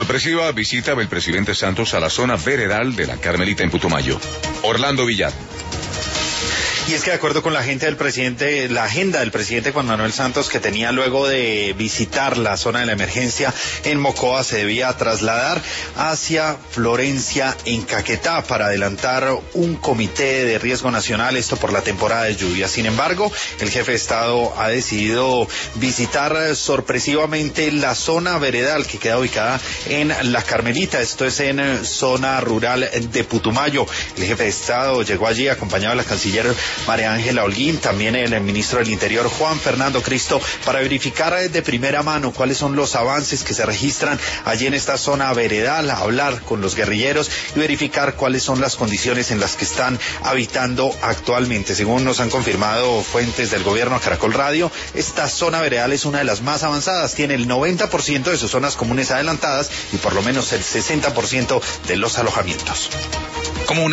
Sorpresiva visita del presidente Santos a la zona veredal de la Carmelita en Putumayo. Orlando Villar. Y es que de acuerdo con la agenda del presidente Juan Manuel Santos, que tenía luego de visitar la zona de la emergencia en Mocoa, se debía trasladar hacia Florencia en Caquetá para adelantar un comité de riesgo nacional, esto por la temporada de lluvia. Sin embargo, el jefe de Estado ha decidido visitar sorpresivamente la zona veredal que queda ubicada en la Carmelita, esto es en zona rural de Putumayo. El jefe de Estado llegó allí acompañado de la canciller María Ángela Holguín, también el ministro del Interior Juan Fernando Cristo, para verificar de primera mano cuáles son los avances que se registran allí en esta zona veredal, hablar con los guerrilleros y verificar cuáles son las condiciones en las que están habitando actualmente. Según nos han confirmado fuentes del gobierno Caracol Radio, esta zona veredal es una de las más avanzadas, tiene el 90% de sus zonas comunes adelantadas y por lo menos el 60% de los alojamientos.